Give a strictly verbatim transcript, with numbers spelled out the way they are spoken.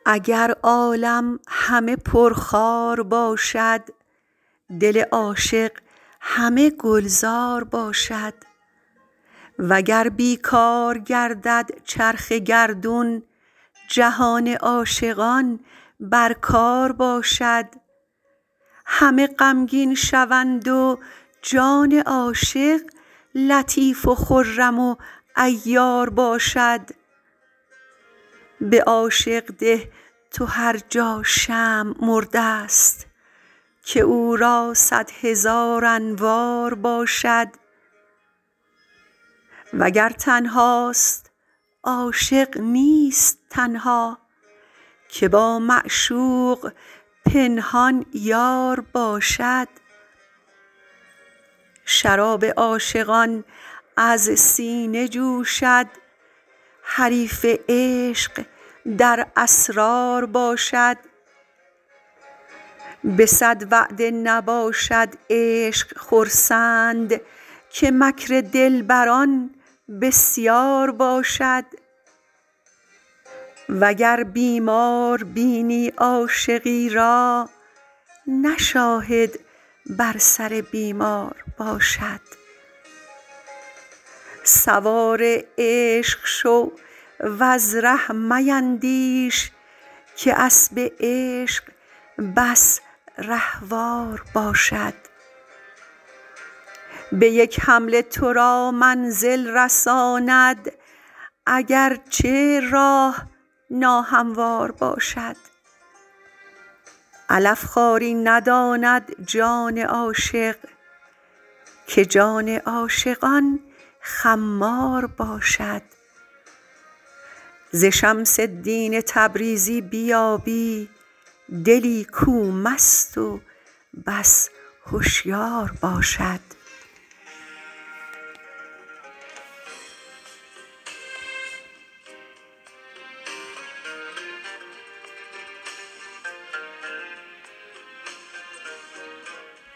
اگر عالم همه پرخار باشد دل عاشق همه گلزار باشد. وگر بیکار گردد چرخ گردون جهان عاشقان بر کار باشد. همه غمگین شوند و جان عاشق لطیف و خرم و عیار باشد. به عاشق ده تو هر جا شمع مرده ست که او را صد هزار انوار باشد. وگر تنهاست عاشق نیست تنها که با معشوق پنهان یار باشد. شراب عاشقان از سینه جوشد حریف عشق در اسرار باشد. به صد وعده نباشد عشق خرسند که مکر دلبران بسیار باشد. وگر بیمار بینی عاشقی را نه شاهد بر سر بیمار باشد. سوار عشق شو وز ره میندیش که اسب عشق بس رهوار باشد. به یک حمله تو را منزل رساند اگر چه راه ناهموار باشد. علف خواری نداند جان عاشق که جان عاشقان خمار باشد. ز شمس الدین تبریزی بیابی دلی کو مست و بس هشیار باشد.